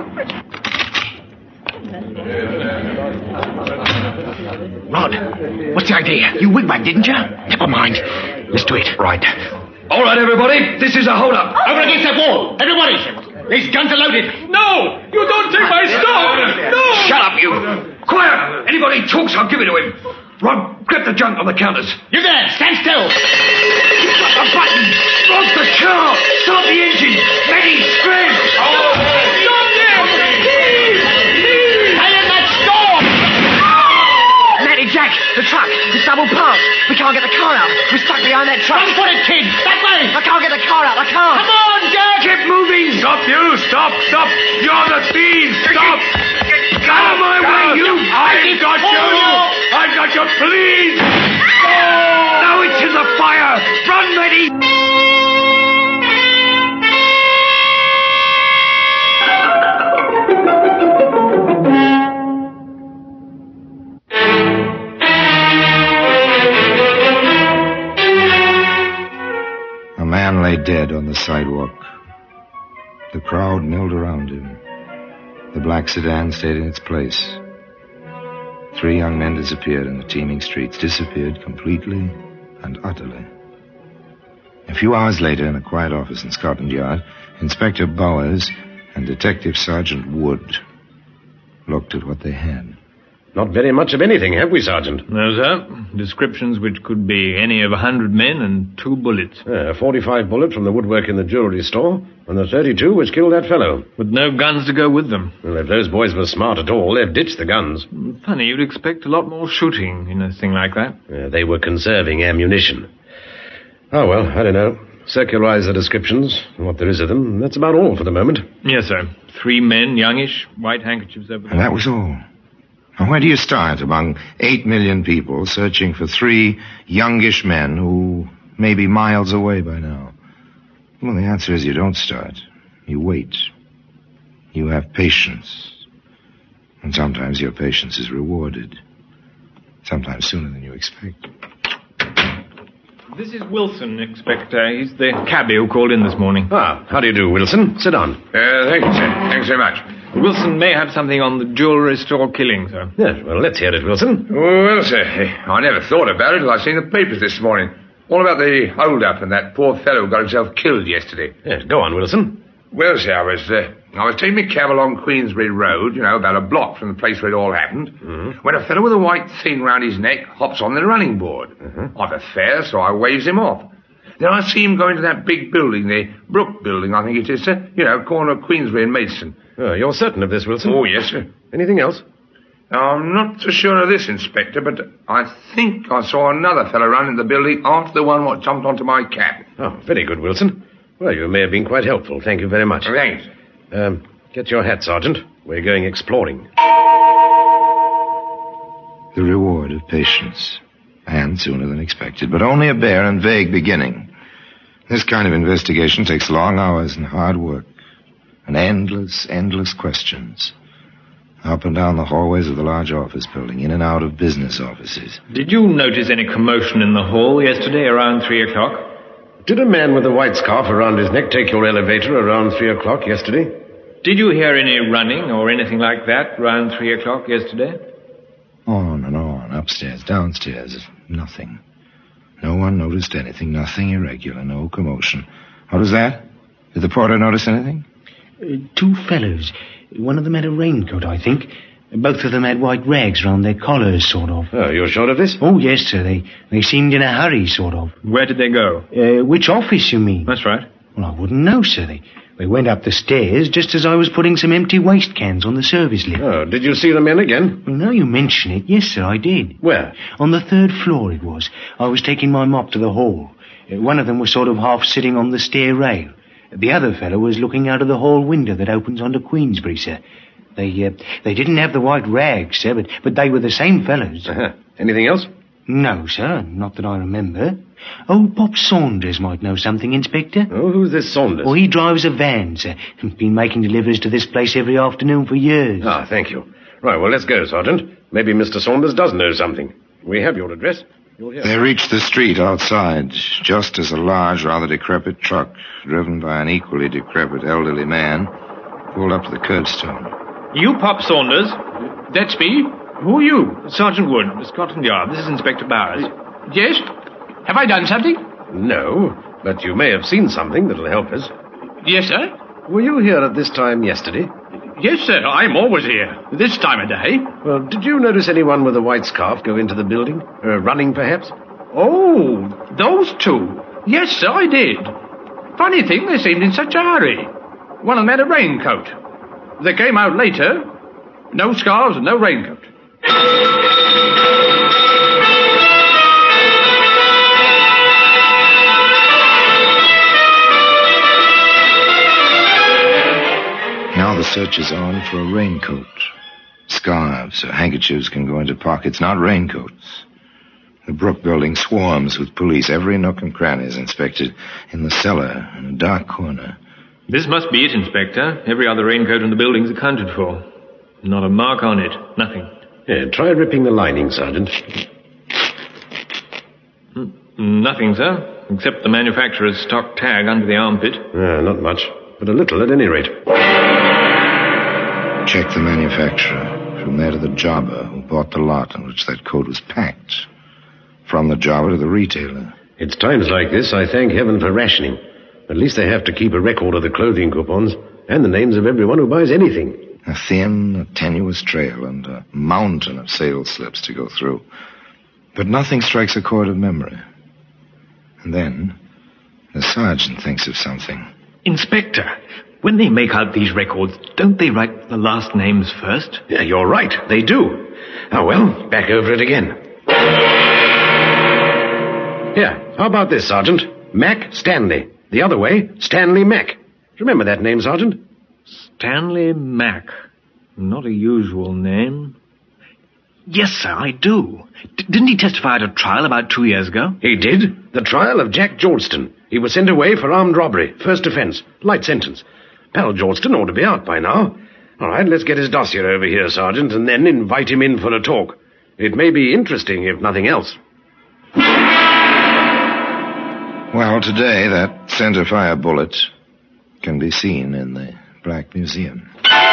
Rod, what's the idea? You wigwag, didn't you? Never mind. Let's do it. Right. All right, everybody. This is a hold-up. Over against that wall. Everybody. These guns are loaded. No! You don't take my stuff! No! Shut up, you. Quiet. Anybody talks, I'll give it to him. Rod, grab the junk on the counters. You there. Stand still. You've got the button. Rod, the car. Start the engine. Ready. Scram. Oh, stop there! Please! Please! Stay in that store. Matty, Jack, the truck. It's double parked. We can't get the car out. We're stuck behind that truck. Don't put it, kid. That way. I can't get the car out. I can't. Come on, Jack. Keep moving. Stop, you. Stop, stop. You're the thieves. Stop. Get out of my way, you. I've got you. I've got you. Please. Oh! Now it's in the fire. Run, Matty. A man lay dead on the sidewalk. The crowd milled around him. The black sedan stayed in its place. Three young men disappeared in the teeming streets, disappeared completely and utterly. A few hours later, in a quiet office in Scotland Yard, Inspector Bowers and Detective Sergeant Wood looked at what they had. Not very much of anything, have we, Sergeant? No, sir. Descriptions which could be any of a hundred men and two bullets. Uh, a forty-five bullet from the woodwork in the jewelry store, and the thirty-two which killed that fellow. With no guns to go with them. Well, if those boys were smart at all, they've ditched the guns. Funny, you'd expect a lot more shooting in a thing like that. Uh, they were conserving ammunition. Oh, well, I don't know. Circularize the descriptions, what there is of them. That's about all for the moment. Yes, sir. Three men, youngish, white handkerchiefs over And that was all. Now, where do you start among eight million people searching for three youngish men who may be miles away by now? Well, the answer is you don't start. You wait. You have patience. And sometimes your patience is rewarded. Sometimes sooner than you expect. This is Wilson, Inspector. He's the cabbie who called in this morning. Ah, how do you do, Wilson? Sit down. Uh, thank you, sir. Thanks very much. Wilson may have something on the jewellery store killing, sir. Yes, well, let's hear it, Wilson. Well, sir, I never thought about it till I seen the papers this morning. All about the hold-up and that poor fellow who got himself killed yesterday. Yes, go on, Wilson. Well, sir, I was, uh, I was taking my cab along Queensbury Road, you know, about a block from the place where it all happened, Mm-hmm. when a fellow with a white thing round his neck hops on the running board. Mm-hmm. I've a fare, so I waves him off. Then I see him go into that big building, the Brook Building, I think it is, sir. You know, corner of Queensbury and Maidstone. Oh, you're certain of this, Wilson? Oh, yes, sir. Anything else? I'm not so sure of this, Inspector, but I think I saw another fellow run in the building after the one what jumped onto my cab. Oh, very good, Wilson. Well, you may have been quite helpful. Thank you very much. Thanks. Um, get your hat, Sergeant. We're going exploring. The reward of patience. And sooner than expected, but only a bare and vague beginning. This kind of investigation takes long hours and hard work. And endless, endless questions. Up and down the hallways of the large office building, in and out of business offices. Did you notice any commotion in the hall yesterday around three o'clock? Did a man with a white scarf around his neck take your elevator around three o'clock yesterday? Did you hear any running or anything like that around three o'clock yesterday? On and on, upstairs, downstairs, nothing. No one noticed anything, nothing irregular, no commotion. What was that? Did the porter notice anything? Uh, two fellows. One of them had a raincoat, I think. Both of them had white rags round their collars, sort of. Oh, you're sure of this? Oh, yes, sir. They they seemed in a hurry, sort of. Where did they go? Uh, which office, you mean? That's right. Well, I wouldn't know, sir. They, they went up the stairs just as I was putting some empty waste cans on the service lift. Oh, did you see the men again? Well, now you mention it, yes, sir, I did. Where? On the third floor it was. I was taking my mop to the hall. Uh, one of them was sort of half sitting on the stair rail. The other fellow was looking out of the hall window that opens onto Queensbury, sir. They uh, they didn't have the white rags, sir, but, but they were the same fellows. Uh-huh. Anything else? No, sir, not that I remember. Old Bob Saunders might know something, Inspector. Oh, who's this Saunders? Well, he drives a van, sir. Been making deliveries to this place every afternoon for years. Ah, thank you. Right, well, let's go, Sergeant. Maybe Mister Saunders does know something. We have your address. You'll hear. They reached the street outside, just as a large, rather decrepit truck, driven by an equally decrepit elderly man, pulled up to the curbstone. You Pop Saunders? That's me. Who are you? Sergeant Wood, Scotland Yard. This is Inspector Bowers. Yes? Have I done something? No, but you may have seen something that'll help us. Yes, sir? Were you here at this time yesterday? Yes, sir. I'm always here. This time of day. Well, did you notice anyone with a white scarf go into the building? Uh, running, perhaps? Oh, those two. Yes, sir, I did. Funny thing, they seemed in such a hurry. One of them had a raincoat. They came out later. No scarves and no raincoat. Now the search is on for a raincoat. Scarves or handkerchiefs can go into pockets, not raincoats. The Brook building swarms with police. Every nook and cranny is inspected. In the cellar, in a dark corner. This must be it, Inspector. Every other raincoat in the building's accounted for. Not a mark on it. Nothing. Yeah, try ripping the lining, Sergeant. Nothing, sir, except the manufacturer's stock tag under the armpit. Uh, not much, but a little at any rate. Check the manufacturer. From there to the jobber who bought the lot in which that coat was packed. From the jobber to the retailer. It's times like this I thank heaven for rationing. At least they have to keep a record of the clothing coupons and the names of everyone who buys anything. A thin, tenuous trail and a mountain of sales slips to go through. But nothing strikes a chord of memory. And then, the sergeant thinks of something. Inspector, when they make out these records, don't they write the last names first? Yeah, you're right. They do. Oh, well, back over it again. Here, how about this, Sergeant? Mac Stanley. The other way, Stanley Mac. Remember that name, Sergeant? Stanley Mac. Not a usual name. Yes, sir, I do. D- didn't he testify at a trial about two years ago? He did. The trial of Jack Georgeston. He was sent away for armed robbery. First offense. Light sentence. Pal Georgeston ought to be out by now. All right, let's get his dossier over here, Sergeant, and then invite him in for a talk. It may be interesting, if nothing else. Well, today, that centerfire bullet can be seen in the Black Museum.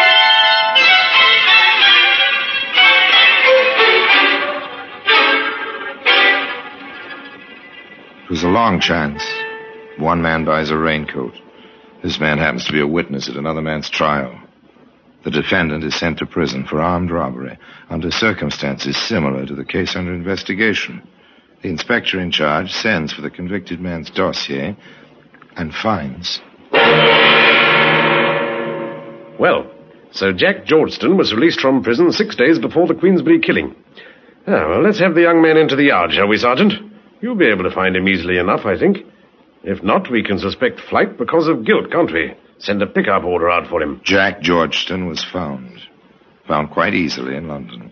It was a long chance. One man buys a raincoat. This man happens to be a witness at another man's trial. The defendant is sent to prison for armed robbery under circumstances similar to the case under investigation. The inspector in charge sends for the convicted man's dossier and finds. Well, so Jack Georgeston was released from prison six days before the Queensbury killing. Ah, well, let's have the young man into the yard, shall we, Sergeant? You'll be able to find him easily enough, I think. If not, we can suspect flight because of guilt, can't we? Send a pickup order out for him. Jack Georgeston was found. Found quite easily in London.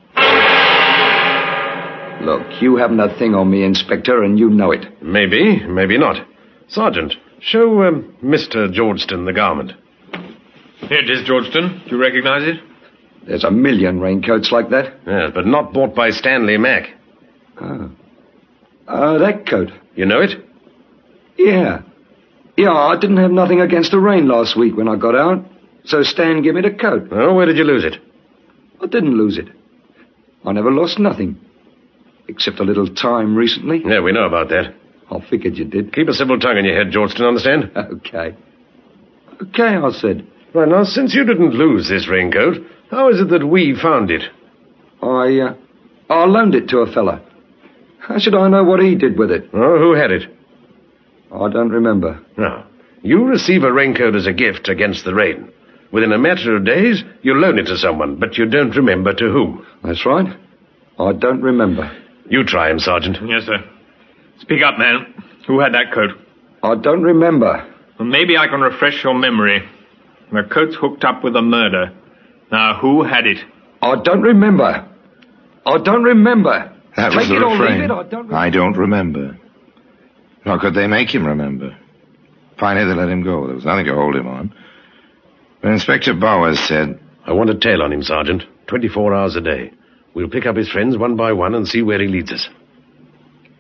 Look, you haven't a thing on me, Inspector, and you know it. Maybe, maybe not. Sergeant, show um, Mister Georgeston the garment. Here it is, Georgeston. Do you recognize it? There's a million raincoats like that. Yes, but not bought by Stanley Mac. Oh. Uh, that coat. You know it? Yeah. Yeah, I didn't have nothing against the rain last week when I got out. So Stan gave me the coat. Oh, where did you lose it? I didn't lose it. I never lost nothing. Except a little time recently. Yeah, we know about that. I figured you did. Keep a civil tongue in your head, Georgeston, understand? Okay. Okay, I said. Right, now, since you didn't lose this raincoat, how is it that we found it? I, uh, I loaned it to a fella. How should I know what he did with it? Oh, who had it? I don't remember. No. You receive a raincoat as a gift against the rain. Within a matter of days, you loan it to someone, but you don't remember to whom. That's right. I don't remember. You try him, Sergeant. Yes, sir. Speak up, man. Who had that coat? I don't remember. Well, maybe I can refresh your memory. The coat's hooked up with a murder. Now, who had it? I don't remember. I don't remember. That Take was the it or refrain. leave it, I don't remember. I don't remember. Nor could they make him remember. Finally, they let him go. There was nothing to hold him on. But Inspector Bowers said... I want a tail on him, Sergeant. Twenty-four hours a day. We'll pick up his friends one by one and see where he leads us.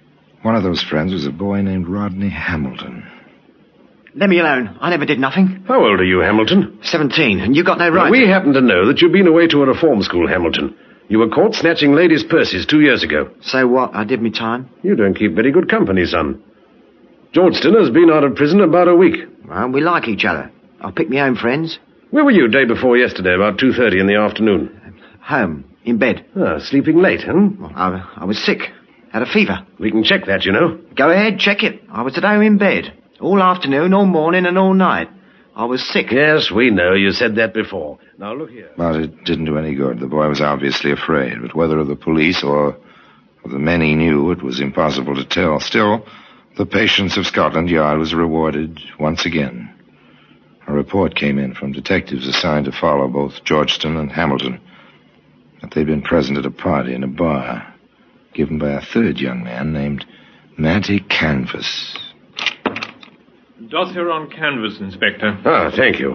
One of those friends was a boy named Rodney Hamilton. Let me alone. I never did nothing. How old are you, Hamilton? Seventeen, and you got no right. Well, we happen to know that you've been away to a reform school, Hamilton. You were caught snatching ladies' purses two years ago. So what? I did me time. You don't keep very good company, son. Georgeston has been out of prison about a week. Well, we like each other. I'll pick my own friends. Where were you day before yesterday, about two thirty in the afternoon? Home, in bed. Ah, sleeping late, huh? Well, I, I was sick. Had a fever. We can check that, you know. Go ahead, check it. I was at home in bed. All afternoon, all morning, and all night. I was sick. Yes, we know. You said that before. Now, look here. But it didn't do any good. The boy was obviously afraid, but whether of the police or of the men he knew, it was impossible to tell. Still, the patience of Scotland Yard was rewarded once again. A report came in from detectives assigned to follow both Georgeston and Hamilton that they'd been present at a party in a bar given by a third young man named Matty Canvas. Dossier on Canvas, Inspector. Ah, thank you.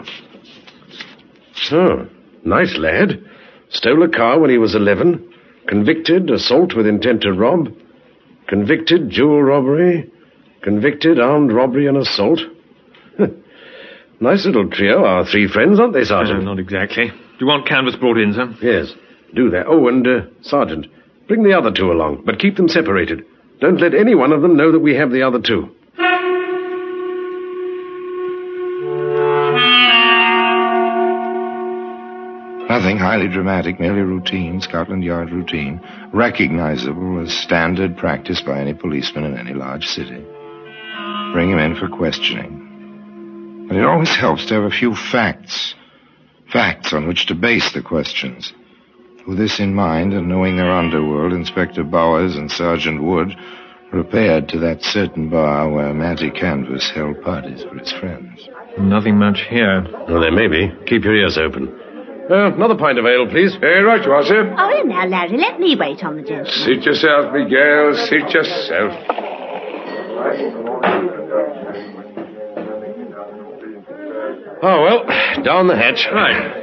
Oh, nice lad. Stole a car when he was eleven. Convicted, assault with intent to rob. Convicted, jewel robbery. Convicted, armed robbery and assault. Nice little trio, our three friends, aren't they, Sergeant? Uh, not exactly. Do you want Canvas brought in, sir? Yes, do that. Oh, and, uh, Sergeant, bring the other two along, but keep them separated. Don't let any one of them know that we have the other two. Nothing highly dramatic, merely routine, Scotland Yard routine, recognizable as standard practice by any policeman in any large city. Bring him in for questioning. But it always helps to have a few facts, facts on which to base the questions. With this in mind, and knowing their underworld, Inspector Bowers and Sergeant Wood repaired to that certain bar where Matty Canvas held parties for his friends. Nothing much here. Well, there may be. Keep your ears open. Uh, another pint of ale, please. Hey, right you are, sir. Oh, here now, Larry. Let me wait on the gentleman. Sit yourself, Miguel. Sit yourself. Oh, well, down the hatch. Right.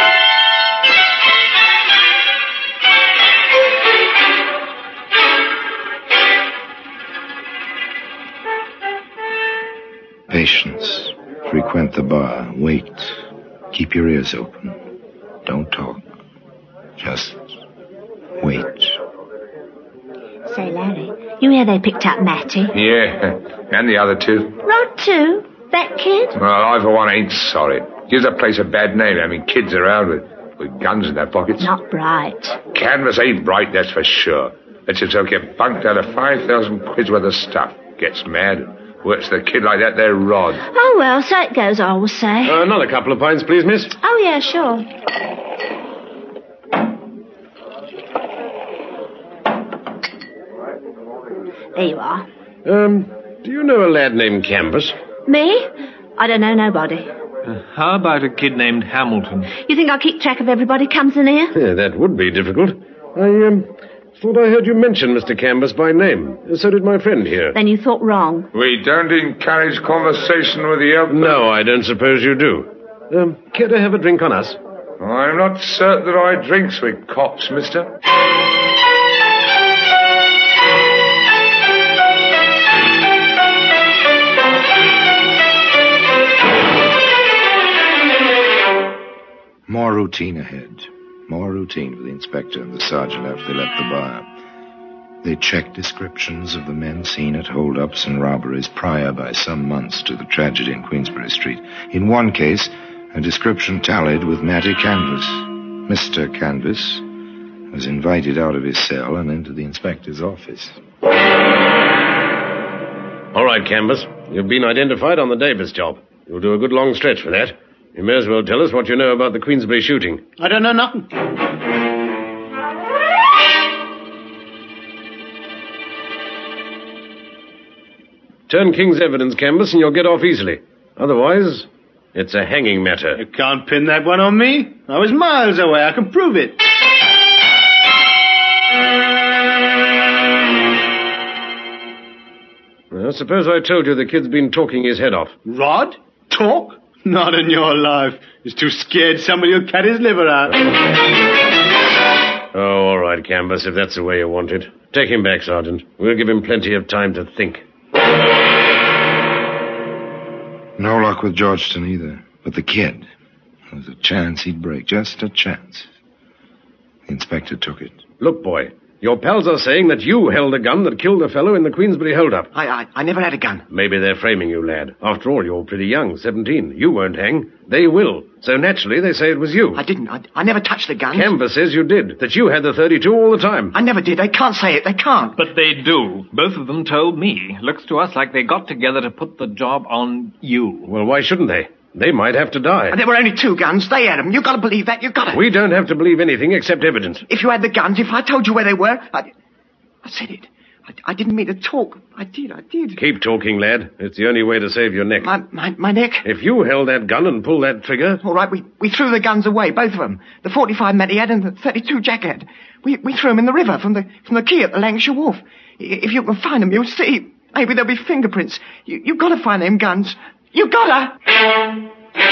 Patience. Frequent the bar. Wait. Keep your ears open. Don't talk. Just wait. Say, Larry, you hear they picked up Matty? Yeah, and the other two. Rod, too? That kid? Well, I, for one, ain't sorry. Gives the place a bad name having kids around with, with guns in their pockets. Not bright. Canvas ain't bright, that's for sure. Lets himself get bunked out of five thousand quid's worth of stuff. Gets mad. Works the kid like that there, Rod. Oh, well, so it goes, I will say. Uh, another couple of pints, please, miss. Oh, yeah, sure. There you are. Um, do you know a lad named Canvas? Me? I don't know nobody. Uh, how about a kid named Hamilton? You think I'll keep track of everybody comes in here? Yeah, that would be difficult. I, um, thought I heard you mention Mister Canvas by name. So did my friend here. Then you thought wrong. We don't encourage conversation with the elder. No, I don't suppose you do. Um, care to have a drink on us? I'm not certain that I drinks with cops, mister. More routine ahead. More routine for the inspector and the sergeant after they left the bar. They checked descriptions of the men seen at holdups and robberies prior by some months to the tragedy in Queensbury Street. In one case, a description tallied with Matty Canvas. Mister Canvas was invited out of his cell and into the inspector's office. All right, Canvas. You've been identified on the Davis job. You'll do a good long stretch for that. You may as well tell us what you know about the Queensbury shooting. I don't know nothing. Turn King's evidence, Canvas, and you'll get off easily. Otherwise, it's a hanging matter. You can't pin that one on me. I was miles away. I can prove it. I suppose I told you the kid's been talking his head off. Rod? Talk? Not in your life. He's too scared somebody will cut his liver out. Oh, all right, Canvas, if that's the way you want it. Take him back, Sergeant. We'll give him plenty of time to think. No luck with Georgeston either. But the kid, there was a chance he'd break. Just a chance. The inspector took it. Look, boy, your pals are saying that you held a gun that killed a fellow in the Queensbury hold-up. I, I, I never had a gun. Maybe they're framing you, lad. After all, you're pretty young, seventeen. You won't hang. They will. So naturally, they say it was you. I didn't. I, I never touched the gun. Canvas says you did, that you had the thirty-two all the time. I never did. They can't say it. They can't. But they do. Both of them told me. Looks to us like they got together to put the job on you. Well, why shouldn't they? They might have to die. There were only two guns. They had them. You've got to believe that. You've got to. We don't have to believe anything except evidence. If you had the guns, if I told you where they were, I, I said it. I, I didn't mean to talk. I did. I did. Keep talking, lad. It's the only way to save your neck. My, my, my neck? If you held that gun and pulled that trigger... All right, we, we threw the guns away, both of them. The forty-five Matty had and the thirty-two Jack had. We, we threw them in the river from the, from the quay at the Lancashire Wharf. If you can find them, you'll see. Maybe there'll be fingerprints. You, you've got to find them guns. You've got to...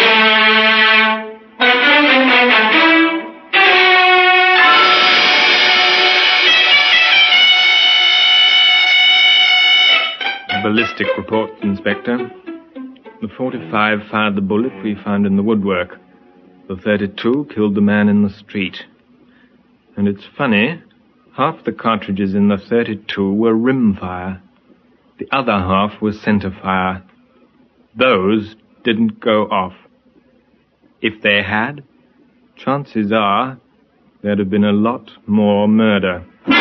Ballistic report, Inspector. The forty-five fired the bullet we found in the woodwork. The thirty-two killed the man in the street. And it's funny, half the cartridges in the thirty-two were rimfire. The other half was centerfire. Those didn't go off. If they had, chances are there'd have been a lot more murder.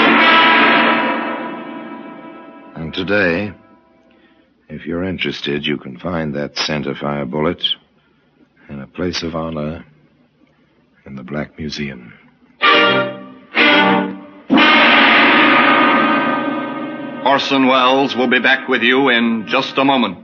And today, if you're interested, you can find that centerfire bullet in a place of honor in the Black Museum. Orson Welles will be back with you in just a moment.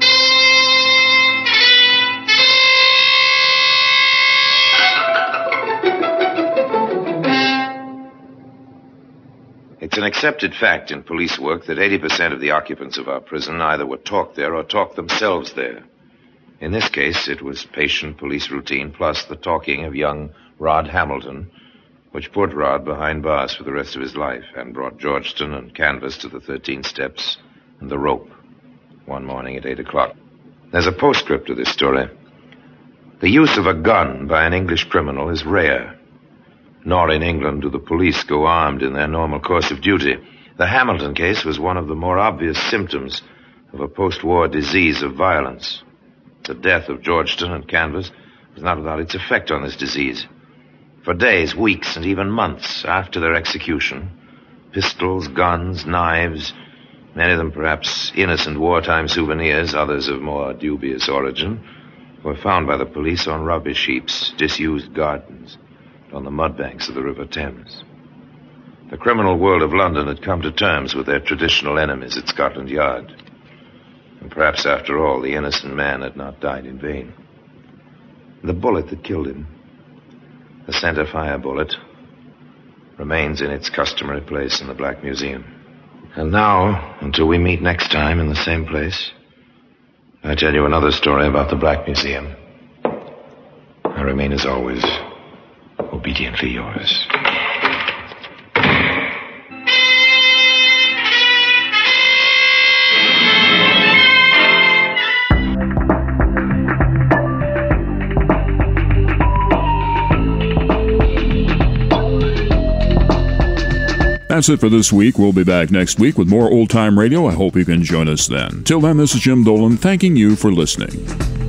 It's an accepted fact in police work that eighty percent of the occupants of our prison either were talked there or talked themselves there. In this case, it was patient police routine plus the talking of young Rod Hamilton, which put Rod behind bars for the rest of his life and brought Georgeston and Canvas to the thirteen steps and the rope one morning at eight o'clock. There's a postscript to this story. The use of a gun by an English criminal is rare. Nor in England do the police go armed in their normal course of duty. The Hamilton case was one of the more obvious symptoms of a post-war disease of violence. The death of Georgeston and Canvas was not without its effect on this disease. For days, weeks, and even months after their execution, pistols, guns, knives, many of them perhaps innocent wartime souvenirs, others of more dubious origin, were found by the police on rubbish heaps, disused gardens, on the mudbanks of the River Thames. The criminal world of London had come to terms with their traditional enemies at Scotland Yard. And perhaps, after all, the innocent man had not died in vain. The bullet that killed him, the centerfire bullet, remains in its customary place in the Black Museum. And now, until we meet next time in the same place, I tell you another story about the Black Museum. I remain, as always, obediently yours. That's it for this week. We'll be back next week with more Old Time Radio. I hope you can join us then. Till then, this is Jim Dolan thanking you for listening.